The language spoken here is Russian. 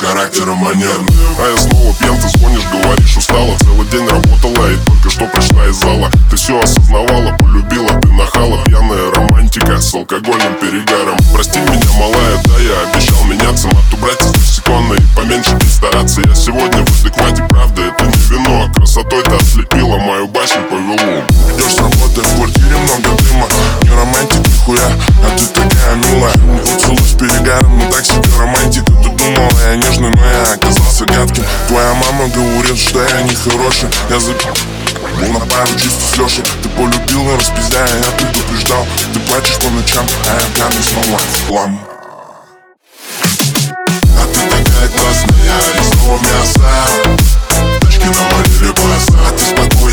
характером манерным. А я снова пьян, ты звонишь, говоришь, устала. Целый день работала и только что пришла из зала. Ты все осознавала, полюбила, ты нахала. Пьяная романтика с алкогольным перегаром. Прости меня, малая, да, я обещал меняться. Мату брать из лексикона и поменьше не стараться. Я сегодня в адеквате, правда, это не вино. Красотой ты ослепила, мою башню повело. Идешь с работы, в квартире много дыма. Не романтик нихуя, а ты такая милая. Поцелуй с перегаром, но так себе романтика. Ты думала, я нежный, но я оказался гадким. Твоя мама говорит, что я нехороший. Я был на пару чисто с Лешей. Ты полюбила, распиздяя, я предупреждал. Ты плачешь по ночам, а я пьяный снова в хлам. А ты такая классная, резного мяса. Тачки навалили баса. А ты спокойно